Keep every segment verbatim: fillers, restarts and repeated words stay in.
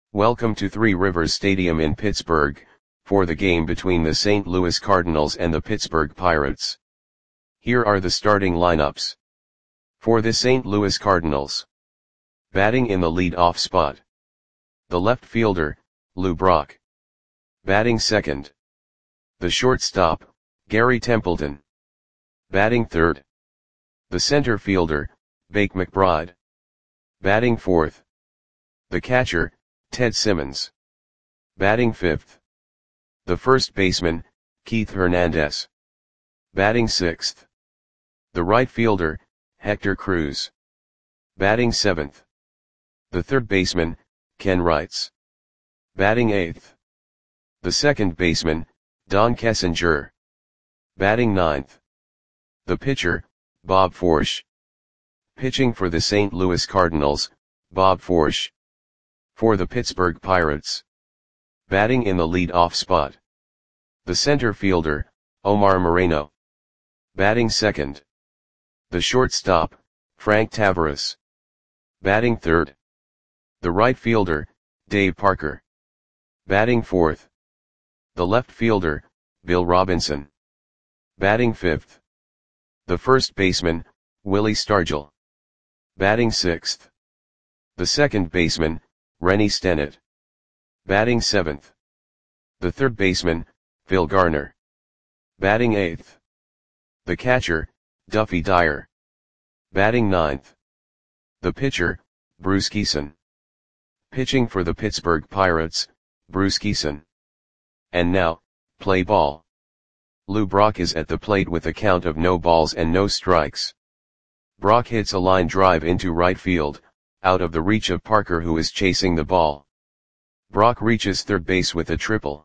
Welcome to Three Rivers Stadium in Pittsburgh, for the game between the Saint Louis Cardinals and the Pittsburgh Pirates. Here are the starting lineups. For the Saint Louis Cardinals. Batting in the lead-off spot. The left fielder, Lou Brock. Batting second. The shortstop, Gary Templeton. Batting third. The center fielder, Bake McBride. Batting fourth. The catcher, Ted Simmons. Batting fifth. The first baseman, Keith Hernandez. Batting sixth. The right fielder, Hector Cruz. Batting seventh. The third baseman, Ken Wrights. Batting eighth. The second baseman, Don Kessinger. Batting ninth. The pitcher, Bob Forsch. Pitching for the Saint Louis Cardinals, Bob Forsch. For the Pittsburgh Pirates. Batting in the lead-off spot. The center fielder, Omar Moreno. Batting second. The shortstop, Frank Taveras. Batting third. The right fielder, Dave Parker. Batting fourth. The left fielder, Bill Robinson. Batting fifth. The first baseman, Willie Stargell. Batting sixth. The second baseman, Rennie Stennett. Batting seventh. The third baseman, Phil Garner. Batting eighth. The catcher, Duffy Dyer. Batting ninth. The pitcher, Bruce Kison. Pitching for the Pittsburgh Pirates, Bruce Kison. And now, play ball. Lou Brock is at the plate with a count of no balls and no strikes. Brock hits a line drive into right field, out of the reach of Parker, who is chasing the ball. Brock reaches third base with a triple.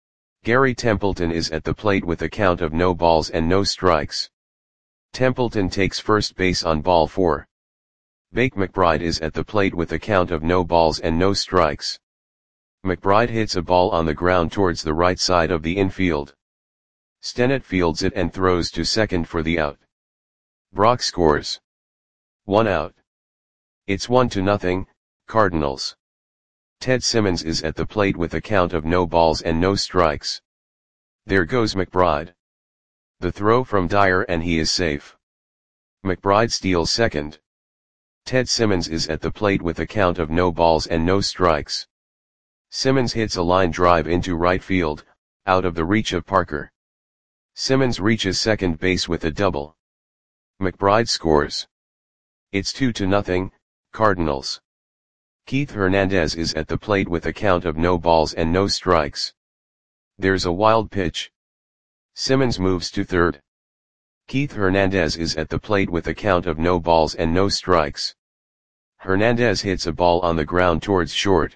Gary Templeton is at the plate with a count of no balls and no strikes. Templeton takes first base on ball four. Bake McBride is at the plate with a count of no balls and no strikes. McBride hits a ball on the ground towards the right side of the infield. Stennett fields it and throws to second for the out. Brock scores. One out. It's one to nothing, Cardinals. Ted Simmons is at the plate with a count of no balls and no strikes. There goes McBride. The throw from Dyer and he is safe. McBride steals second. Ted Simmons is at the plate with a count of no balls and no strikes. Simmons hits a line drive into right field, out of the reach of Parker. Simmons reaches second base with a double. McBride scores. It's two to nothing, Cardinals. Keith Hernandez is at the plate with a count of no balls and no strikes. There's a wild pitch. Simmons moves to third. Keith Hernandez is at the plate with a count of no balls and no strikes. Hernandez hits a ball on the ground towards short.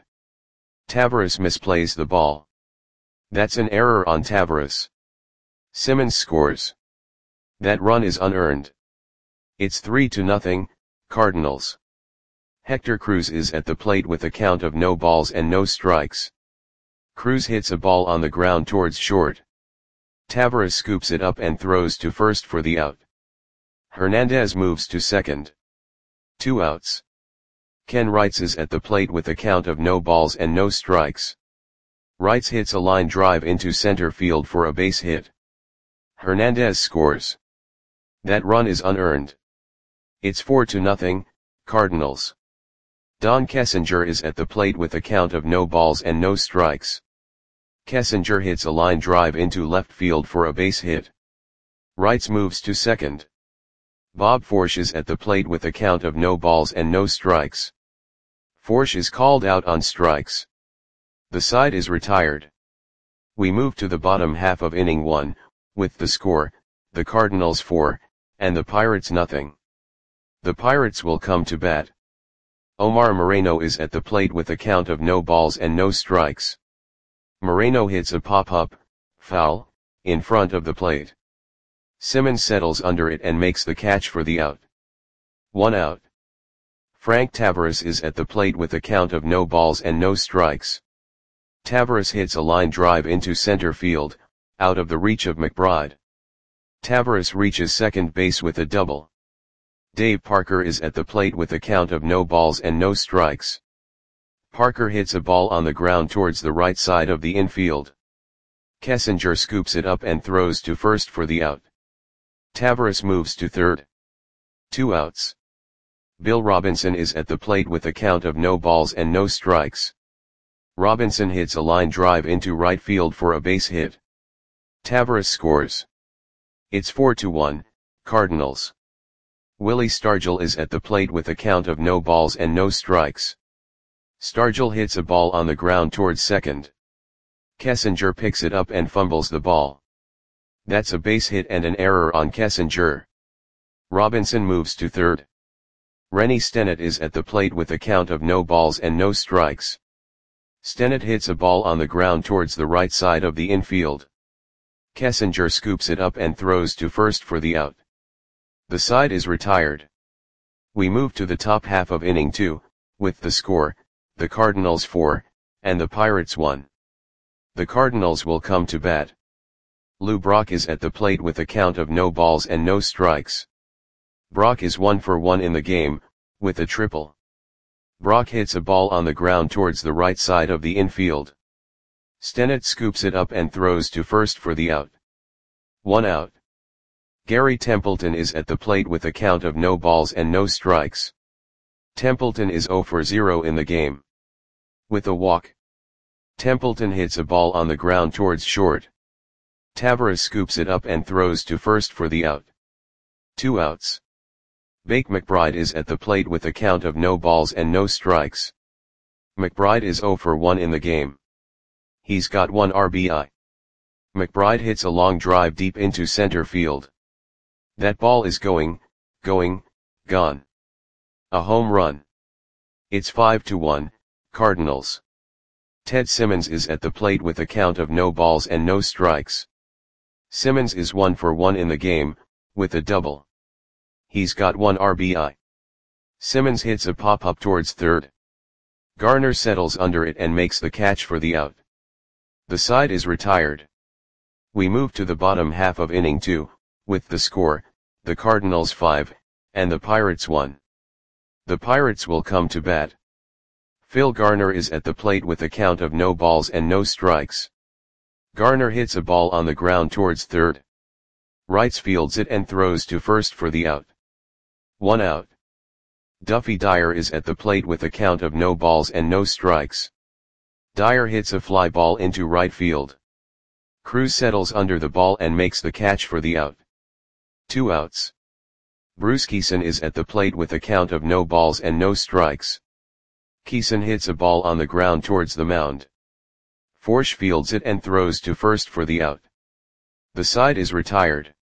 Taveras misplays the ball. That's an error on Taveras. Simmons scores. That run is unearned. It's three to nothing, Cardinals. Hector Cruz is at the plate with a count of no balls and no strikes. Cruz hits a ball on the ground towards short. Taveras scoops it up and throws to first for the out. Hernandez moves to second. Two outs. Ken Wrights is at the plate with a count of no balls and no strikes. Wrights hits a line drive into center field for a base hit. Hernandez scores. That run is unearned. It's four to nothing, Cardinals. Don Kessinger is at the plate with a count of no balls and no strikes. Kessinger hits a line drive into left field for a base hit. Wrights moves to second. Bob Forsch is at the plate with a count of no balls and no strikes. Forsch is called out on strikes. The side is retired. We move to the bottom half of inning one, with the score, the Cardinals four, and the Pirates nothing. The Pirates will come to bat. Omar Moreno is at the plate with a count of no balls and no strikes. Moreno hits a pop-up, foul, in front of the plate. Simmons settles under it and makes the catch for the out. One out. Frank Taveras is at the plate with a count of no balls and no strikes. Taveras hits a line drive into center field, out of the reach of McBride. Taveras reaches second base with a double. Dave Parker is at the plate with a count of no balls and no strikes. Parker hits a ball on the ground towards the right side of the infield. Kessinger scoops it up and throws to first for the out. Tavares moves to third. Two outs. Bill Robinson is at the plate with a count of no balls and no strikes. Robinson hits a line drive into right field for a base hit. Tavares scores. It's four to one, Cardinals. Willie Stargell is at the plate with a count of no balls and no strikes. Stargell hits a ball on the ground towards second. Kessinger picks it up and fumbles the ball. That's a base hit and an error on Kessinger. Robinson moves to third. Rennie Stennett is at the plate with a count of no balls and no strikes. Stennett hits a ball on the ground towards the right side of the infield. Kessinger scoops it up and throws to first for the out. The side is retired. We move to the top half of inning two, with the score, the Cardinals four, and the Pirates one. The Cardinals will come to bat. Lou Brock is at the plate with a count of no balls and no strikes. Brock is one for one in the game, with a triple. Brock hits a ball on the ground towards the right side of the infield. Stennett scoops it up and throws to first for the out. One out. Gary Templeton is at the plate with a count of no balls and no strikes. Templeton is zero for zero in the game. With a walk. Templeton hits a ball on the ground towards short. Tavares scoops it up and throws to first for the out. Two outs. Bake McBride is at the plate with a count of no balls and no strikes. McBride is zero for one in the game. He's got one R B I. McBride hits a long drive deep into center field. That ball is going, going, gone. A home run. It's five to one, Cardinals. Ted Simmons is at the plate with a count of no balls and no strikes. Simmons is one for one in the game, with a double. He's got one R B I. Simmons hits a pop-up towards third. Garner settles under it and makes the catch for the out. The side is retired. We move to the bottom half of inning two, with the score, the Cardinals five, and the Pirates one. The Pirates will come to bat. Phil Garner is at the plate with a count of no balls and no strikes. Garner hits a ball on the ground towards third. Wrights fields it and throws to first for the out. One out. Duffy Dyer is at the plate with a count of no balls and no strikes. Dyer hits a fly ball into right field. Cruz settles under the ball and makes the catch for the out. Two outs. Bruce Kison is at the plate with a count of no balls and no strikes. Kison hits a ball on the ground towards the mound. Forsch fields it and throws to first for the out. The side is retired.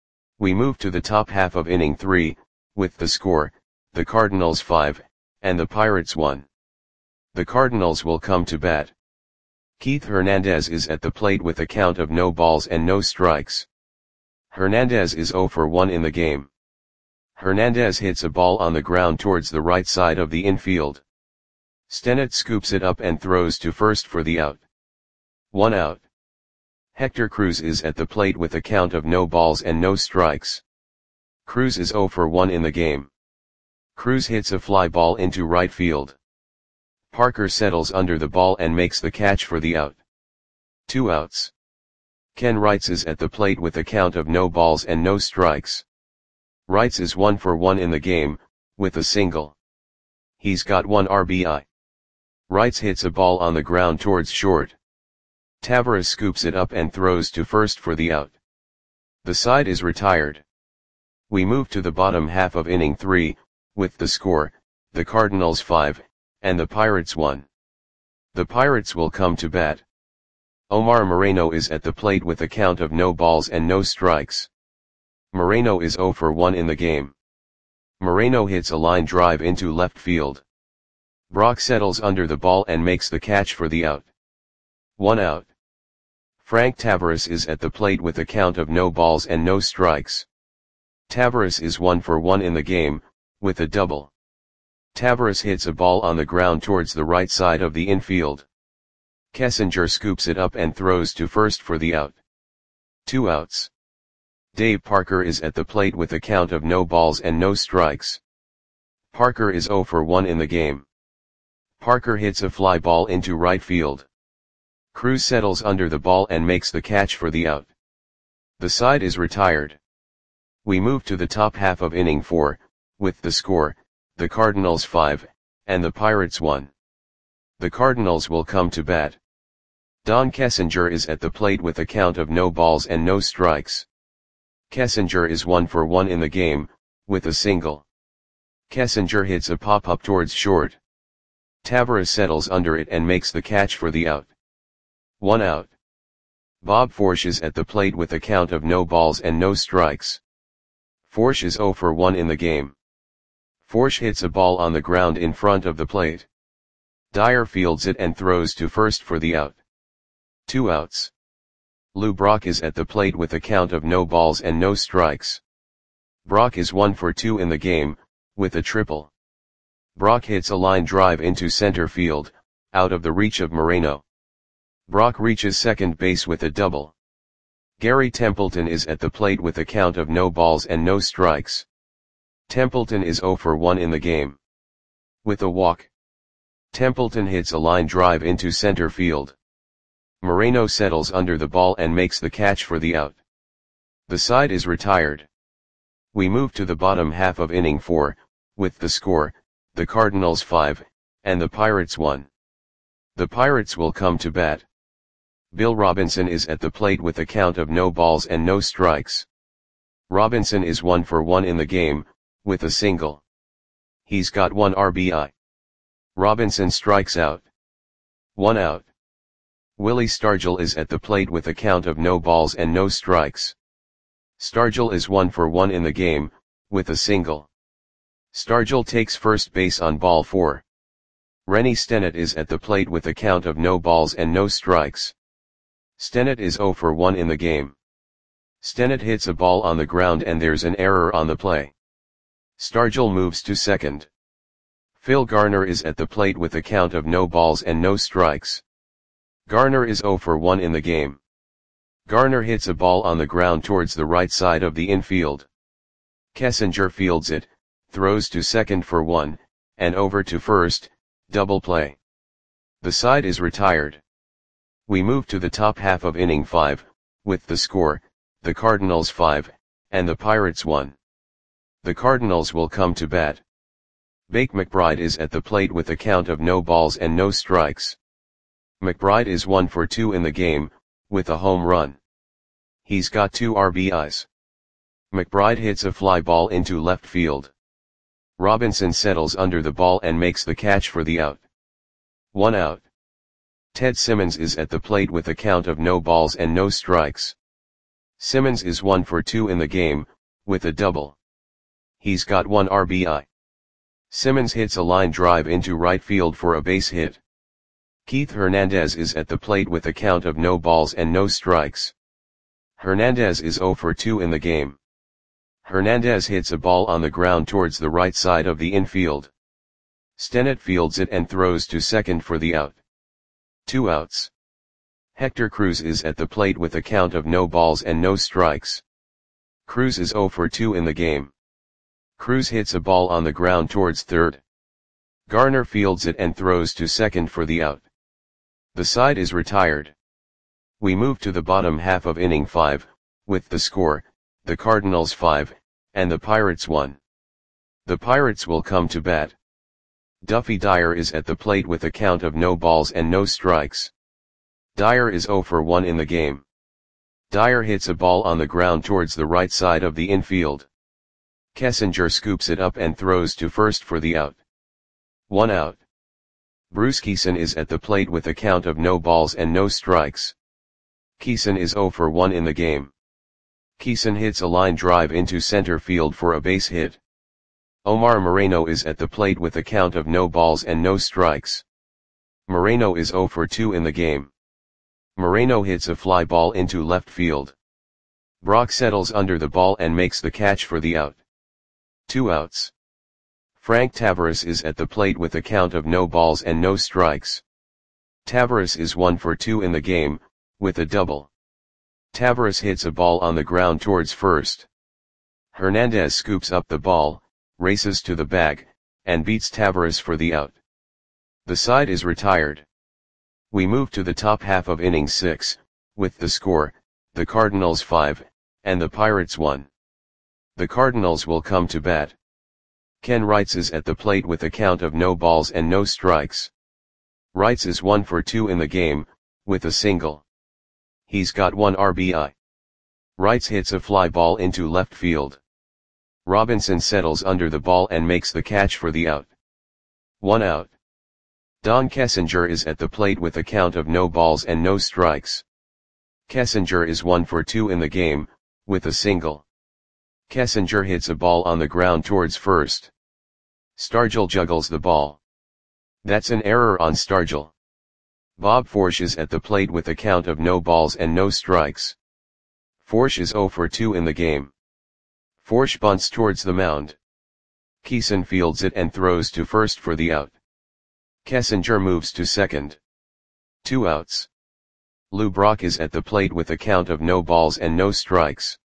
We move to the top half of inning three, with the score, the Cardinals five, and the Pirates one. The Cardinals will come to bat. Keith Hernandez is at the plate with a count of no balls and no strikes. Hernandez is zero for one in the game. Hernandez hits a ball on the ground towards the right side of the infield. Stennett scoops it up and throws to first for the out. One out. Hector Cruz is at the plate with a count of no balls and no strikes. Cruz is zero for one in the game. Cruz hits a fly ball into right field. Parker settles under the ball and makes the catch for the out. Two outs. Ken Wrights is at the plate with a count of no balls and no strikes. Wrights is one for one in the game, with a single. He's got one R B I. Wrights hits a ball on the ground towards short. Tavares scoops it up and throws to first for the out. The side is retired. We move to the bottom half of inning three, with the score, the Cardinals five, and the Pirates one. The Pirates will come to bat. Omar Moreno is at the plate with a count of no balls and no strikes. Moreno is zero for one in the game. Moreno hits a line drive into left field. Brock settles under the ball and makes the catch for the out. One out. Frank Tavares is at the plate with a count of no balls and no strikes. Tavares is one for one in the game, with a double. Tavares hits a ball on the ground towards the right side of the infield. Kessinger scoops it up and throws to first for the out. Two outs. Dave Parker is at the plate with a count of no balls and no strikes. Parker is zero for one in the game. Parker hits a fly ball into right field. Cruz settles under the ball and makes the catch for the out. The side is retired. We move to the top half of inning four, with the score, the Cardinals five, and the Pirates one. The Cardinals will come to bat. Don Kessinger is at the plate with a count of no balls and no strikes. Kessinger is one for one in the game, with a single. Kessinger hits a pop-up towards short. Taveras settles under it and makes the catch for the out. One out. Bob Forsch is at the plate with a count of no balls and no strikes. Forsch is zero for one in the game. Forsch hits a ball on the ground in front of the plate. Dyer fields it and throws to first for the out. Two outs. Lou Brock is at the plate with a count of no balls and no strikes. Brock is one for two in the game, with a triple. Brock hits a line drive into center field, out of the reach of Moreno. Brock reaches second base with a double. Gary Templeton is at the plate with a count of no balls and no strikes. Templeton is zero for one in the game. With a walk. Templeton hits a line drive into center field. Moreno settles under the ball and makes the catch for the out. The side is retired. We move to the bottom half of inning four, with the score, the Cardinals five, and the Pirates one. The Pirates will come to bat. Bill Robinson is at the plate with a count of no balls and no strikes. Robinson is one for one in the game, with a single. He's got one R B I. Robinson strikes out. One out. Willie Stargell is at the plate with a count of no balls and no strikes. Stargell is one for one in the game, with a single. Stargell takes first base on ball four. Rennie Stennett is at the plate with a count of no balls and no strikes. Stennett is zero for one in the game. Stennett hits a ball on the ground and there's an error on the play. Stargell moves to second. Phil Garner is at the plate with a count of no balls and no strikes. Garner is zero for one in the game. Garner hits a ball on the ground towards the right side of the infield. Kessinger fields it, throws to second for one, and over to first, double play. The side is retired. We move to the top half of inning five, with the score, the Cardinals five, and the Pirates one. The Cardinals will come to bat. Bake McBride is at the plate with a count of no balls and no strikes. McBride is one for two in the game, with a home run. He's got two R B Is. McBride hits a fly ball into left field. Robinson settles under the ball and makes the catch for the out. One out. Ted Simmons is at the plate with a count of no balls and no strikes. Simmons is one for two in the game, with a double. He's got one R B I. Simmons hits a line drive into right field for a base hit. Keith Hernandez is at the plate with a count of no balls and no strikes. Hernandez is zero for two in the game. Hernandez hits a ball on the ground towards the right side of the infield. Stennett fields it and throws to second for the out. Two outs. Hector Cruz is at the plate with a count of no balls and no strikes. Cruz is zero for two in the game. Cruz hits a ball on the ground towards third. Garner fields it and throws to second for the out. The side is retired. We move to the bottom half of inning five, with the score, the Cardinals five, and the Pirates one. The Pirates will come to bat. Duffy Dyer is at the plate with a count of no balls and no strikes. Dyer is zero for one in the game. Dyer hits a ball on the ground towards the right side of the infield. Kessinger scoops it up and throws to first for the out. One out. Bruce Kison is at the plate with a count of no balls and no strikes. Kison is zero for one in the game. Kison hits a line drive into center field for a base hit. Omar Moreno is at the plate with a count of no balls and no strikes. Moreno is zero for two in the game. Moreno hits a fly ball into left field. Brock settles under the ball and makes the catch for the out. Two outs. Frank Taveras is at the plate with a count of no balls and no strikes. Taveras is one for two in the game, with a double. Taveras hits a ball on the ground towards first. Hernandez scoops up the ball, races to the bag, and beats Taveras for the out. The side is retired. We move to the top half of inning six, with the score, the Cardinals five, and the Pirates one. The Cardinals will come to bat. Ken Wrights is at the plate with a count of no balls and no strikes. Wrights is one for two in the game, with a single. He's got one R B I. Wrights hits a fly ball into left field. Robinson settles under the ball and makes the catch for the out. One out. Don Kessinger is at the plate with a count of no balls and no strikes. Kessinger is one for two in the game, with a single. Kessinger hits a ball on the ground towards first. Stargell juggles the ball. That's an error on Stargell. Bob Forsch is at the plate with a count of no balls and no strikes. Forsch is zero for two in the game. Forsch bunts towards the mound. Keeson fields it and throws to first for the out. Kessinger moves to second. Two outs. Lou Brock is at the plate with a count of no balls and no strikes.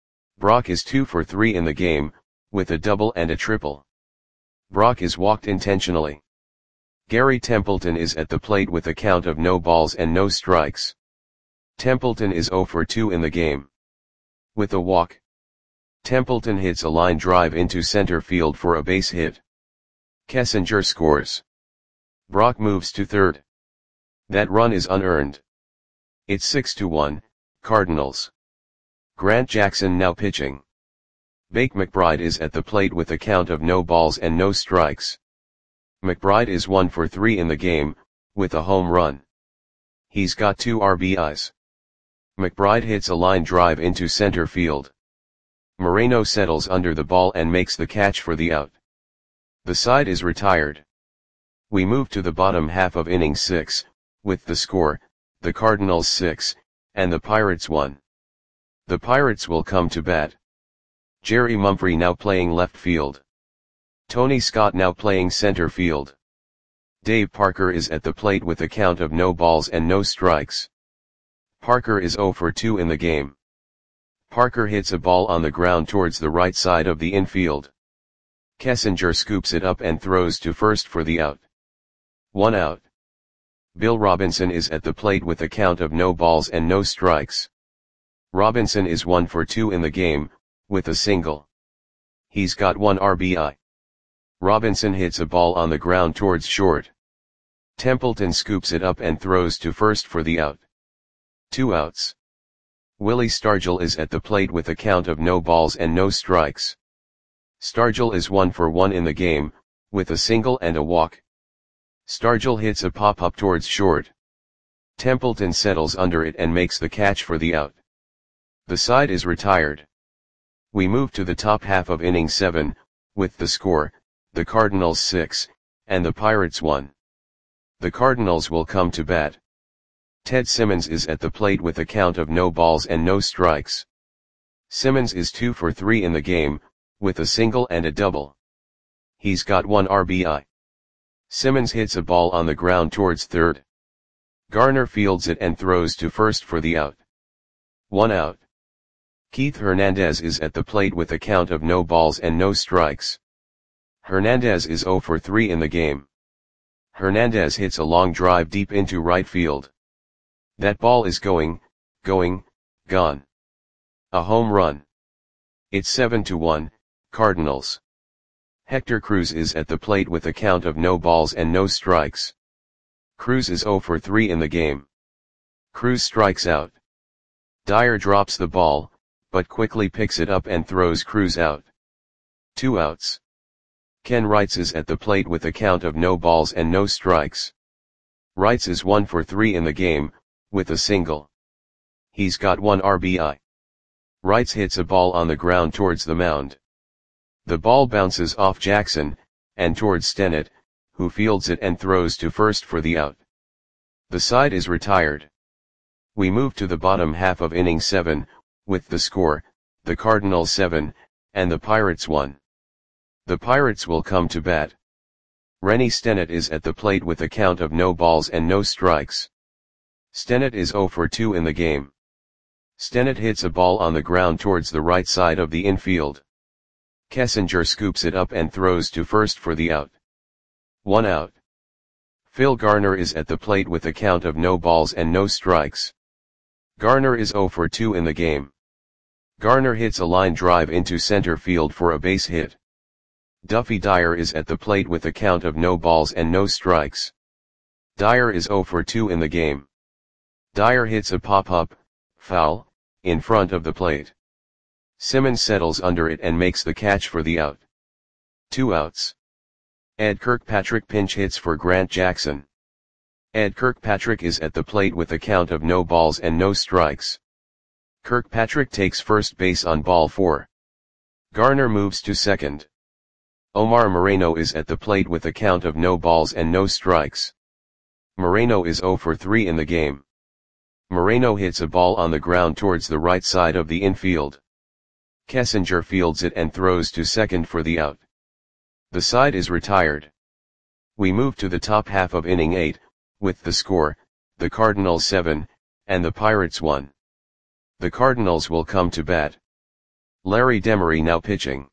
Brock is two for three in the game, with a double and a triple. Brock is walked intentionally. Gary Templeton is at the plate with a count of no balls and no strikes. Templeton is zero for two in the game. With a walk, Templeton hits a line drive into center field for a base hit. Kessinger scores. Brock moves to third. That run is unearned. It's six to one, Cardinals. Grant Jackson now pitching. Bake McBride is at the plate with a count of no balls and no strikes. McBride is one for three in the game, with a home run. He's got two R B Is. McBride hits a line drive into center field. Moreno settles under the ball and makes the catch for the out. The side is retired. We move to the bottom half of inning six, with the score, the Cardinals six, and the Pirates one. The Pirates will come to bat. Jerry Mumphrey now playing left field. Tony Scott now playing center field. Dave Parker is at the plate with a count of no balls and no strikes. Parker is zero for two in the game. Parker hits a ball on the ground towards the right side of the infield. Kessinger scoops it up and throws to first for the out. One out. Bill Robinson is at the plate with a count of no balls and no strikes. Robinson is one for two in the game, with a single. He's got one R B I. Robinson hits a ball on the ground towards short. Templeton scoops it up and throws to first for the out. Two outs. Willie Stargell is at the plate with a count of no balls and no strikes. Stargell is one for one in the game, with a single and a walk. Stargell hits a pop-up towards short. Templeton settles under it and makes the catch for the out. The side is retired. We move to the top half of inning seven, with the score, the Cardinals six, and the Pirates one. The Cardinals will come to bat. Ted Simmons is at the plate with a count of no balls and no strikes. Simmons is two for three in the game, with a single and a double. He's got one R B I. Simmons hits a ball on the ground towards third. Garner fields it and throws to first for the out. One out. Keith Hernandez is at the plate with a count of no balls and no strikes. Hernandez is zero for three in the game. Hernandez hits a long drive deep into right field. That ball is going, going, gone. A home run. It's seven to one, Cardinals. Hector Cruz is at the plate with a count of no balls and no strikes. Cruz is zero for three in the game. Cruz strikes out. Dyer drops the ball, but quickly picks it up and throws Cruz out. Two outs. Ken Wrights is at the plate with a count of no balls and no strikes. Wrights is one for three in the game, with a single. He's got one R B I. Wrights hits a ball on the ground towards the mound. The ball bounces off Jackson, and towards Stennett, who fields it and throws to first for the out. The side is retired. We move to the bottom half of inning seven, with the score, the Cardinals seven, and the Pirates one. The Pirates will come to bat. Rennie Stennett is at the plate with a count of no balls and no strikes. Stennett is zero for two in the game. Stennett hits a ball on the ground towards the right side of the infield. Kessinger scoops it up and throws to first for the out. One out. Phil Garner is at the plate with a count of no balls and no strikes. Garner is zero for two in the game. Garner hits a line drive into center field for a base hit. Duffy Dyer is at the plate with a count of no balls and no strikes. Dyer is zero for two in the game. Dyer hits a pop-up, foul, in front of the plate. Simmons settles under it and makes the catch for the out. Two outs. Ed Kirkpatrick pinch hits for Grant Jackson. Ed Kirkpatrick is at the plate with a count of no balls and no strikes. Kirkpatrick takes first base on ball four. Garner moves to second. Omar Moreno is at the plate with a count of no balls and no strikes. Moreno is zero for three in the game. Moreno hits a ball on the ground towards the right side of the infield. Kessinger fields it and throws to second for the out. The side is retired. We move to the top half of inning eight, with the score, the Cardinals seven, and the Pirates one. The Cardinals will come to bat. Larry Demery now pitching.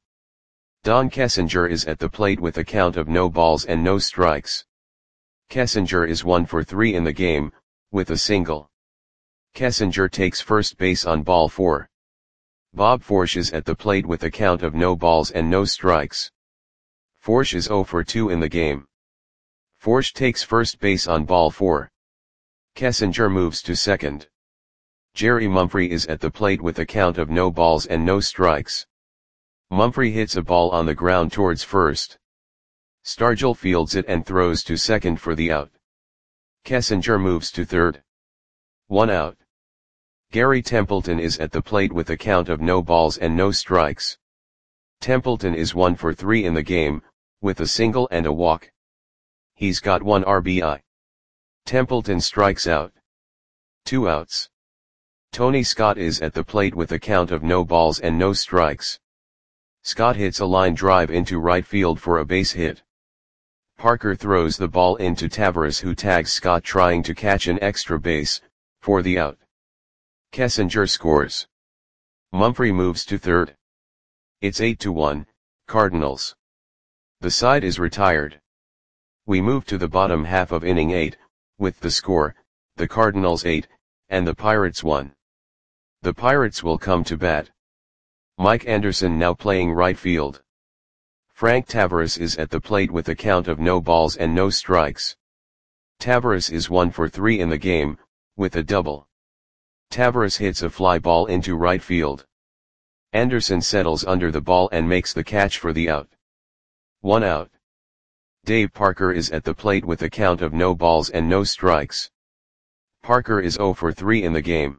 Don Kessinger is at the plate with a count of no balls and no strikes. Kessinger is one for three in the game, with a single. Kessinger takes first base on ball four. Bob Forsch is at the plate with a count of no balls and no strikes. Forsch is zero for two in the game. Forsch takes first base on ball four. Kessinger moves to second. Jerry Mumphrey is at the plate with a count of no balls and no strikes. Mumphrey hits a ball on the ground towards first. Stargell fields it and throws to second for the out. Kessinger moves to third. One out. Gary Templeton is at the plate with a count of no balls and no strikes. Templeton is one for three in the game, with a single and a walk. He's got one R B I. Templeton strikes out. Two outs. Tony Scott is at the plate with a count of no balls and no strikes. Scott hits a line drive into right field for a base hit. Parker throws the ball into Taveras, who tags Scott trying to catch an extra base, for the out. Kessinger scores. Mumphrey moves to third. It's eight to one, Cardinals. The side is retired. We move to the bottom half of inning eight, with the score, the Cardinals eight, and the Pirates one. The Pirates will come to bat. Mike Anderson now playing right field. Frank Taveras is at the plate with a count of no balls and no strikes. Taveras is one for three in the game, with a double. Taveras hits a fly ball into right field. Anderson settles under the ball and makes the catch for the out. One out. Dave Parker is at the plate with a count of no balls and no strikes. Parker is zero for three in the game.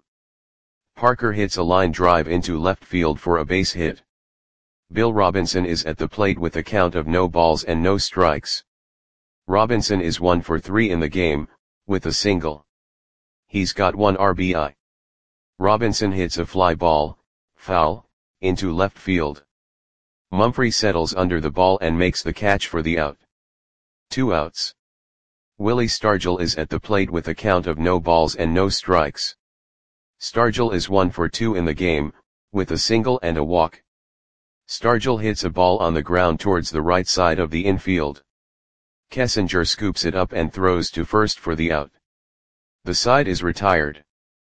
Parker hits a line drive into left field for a base hit. Bill Robinson is at the plate with a count of no balls and no strikes. Robinson is one for three in the game, with a single. He's got one R B I. Robinson hits a fly ball, foul, into left field. Mumphrey settles under the ball and makes the catch for the out. Two outs. Willie Stargell is at the plate with a count of no balls and no strikes. Stargell is one for two in the game, with a single and a walk. Stargell hits a ball on the ground towards the right side of the infield. Kessinger scoops it up and throws to first for the out. The side is retired.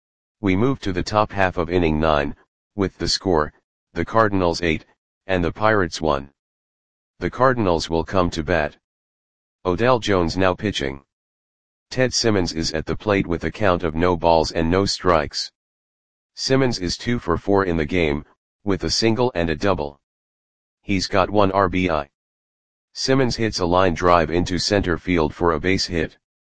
We move to the top half of inning nine, with the score, the Cardinals eight, and the Pirates one. The Cardinals will come to bat. Odell Jones now pitching. Ted Simmons is at the plate with a count of no balls and no strikes. Simmons is two for four in the game, with a single and a double. He's got one R B I. Simmons hits a line drive into center field for a base hit.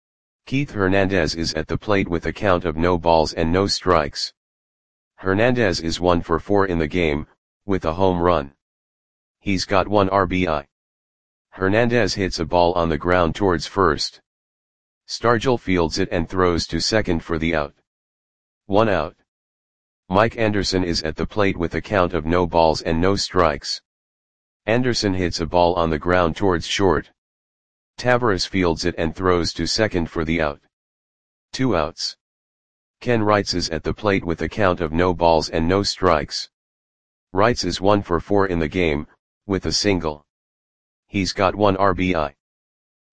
Keith Hernandez is at the plate with a count of no balls and no strikes. Hernandez is one for four in the game, with a home run. He's got one R B I. Hernandez hits a ball on the ground towards first. Stargell fields it and throws to second for the out. One out. Mike Anderson is at the plate with a count of no balls and no strikes. Anderson hits a ball on the ground towards short. Taveras fields it and throws to second for the out. Two outs. Ken Wrights is at the plate with a count of no balls and no strikes. Wrights is one for four in the game, with a single. He's got one R B I.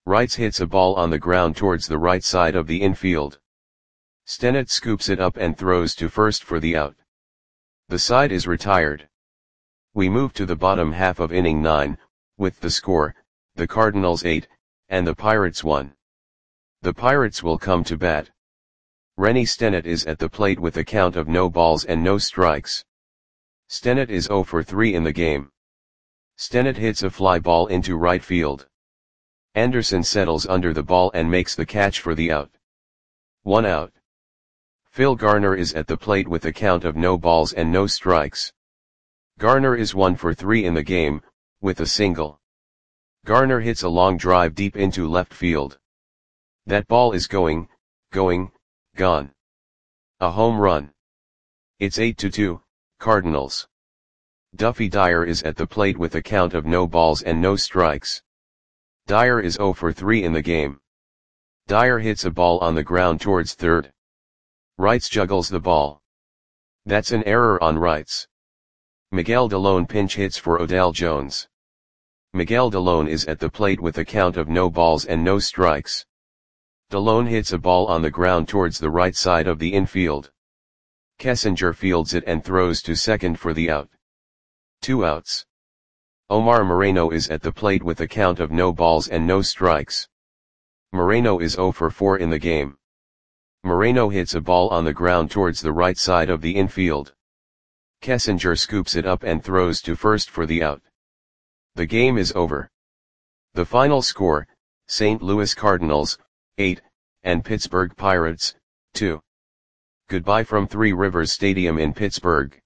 Wrights hits a ball on the ground towards the right side of the infield. Stennett scoops it up and throws to first for the out. The side is retired. We move to the bottom half of inning nine, with the score, the Cardinals eight, and the Pirates one. The Pirates will come to bat. Rennie Stennett is at the plate with a count of no balls and no strikes. Stennett is oh for three in the game. Stennett hits a fly ball into right field. Anderson settles under the ball and makes the catch for the out. One out. Phil Garner is at the plate with a count of no balls and no strikes. Garner is one for three in the game, with a single. Garner hits a long drive deep into left field. That ball is going, going, gone. A home run. It's eight to two, Cardinals. Duffy Dyer is at the plate with a count of no balls and no strikes. Dyer is oh for three in the game. Dyer hits a ball on the ground towards third. Wrights juggles the ball. That's an error on Wrights. Miguel Delone pinch hits for Odell Jones. Miguel Delone is at the plate with a count of no balls and no strikes. Delone hits a ball on the ground towards the right side of the infield. Kessinger fields it and throws to second for the out. Two outs. Omar Moreno is at the plate with a count of no balls and no strikes. Moreno is oh for four in the game. Moreno hits a ball on the ground towards the right side of the infield. Kessinger scoops it up and throws to first for the out. The game is over. The final score, Saint Louis Cardinals, eight, and Pittsburgh Pirates, two. Goodbye from Three Rivers Stadium in Pittsburgh.